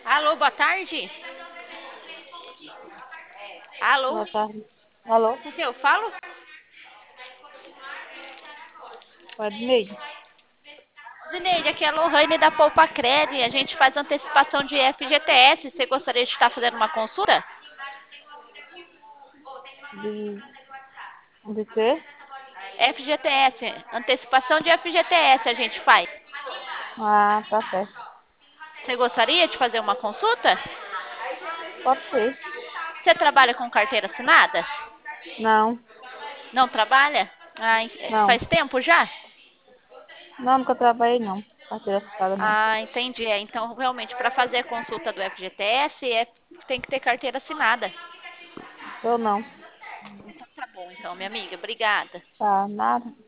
Alô, boa tarde. Alô, Boa tarde. Alô? com quem eu falo? Edneide? Zineide, aqui é a Lohane da Poupa Cred. A gente faz antecipação de FGTS. Você gostaria de estar fazendo uma consulta? De, de quê? FGTS, antecipação de FGTS a gente faz. Ah, tá certo. Você gostaria de fazer uma consulta? Pode ser. Você trabalha com carteira assinada? Não, Não trabalha? Ah, não. faz tempo já? Não, nunca trabalhei, não. Carteira assustada, não. Ah, entendi. Então, realmente, para fazer a consulta do FGTS, tem que ter carteira assinada. Eu não. Então, tá bom, então, minha amiga. Obrigada. Tá, nada.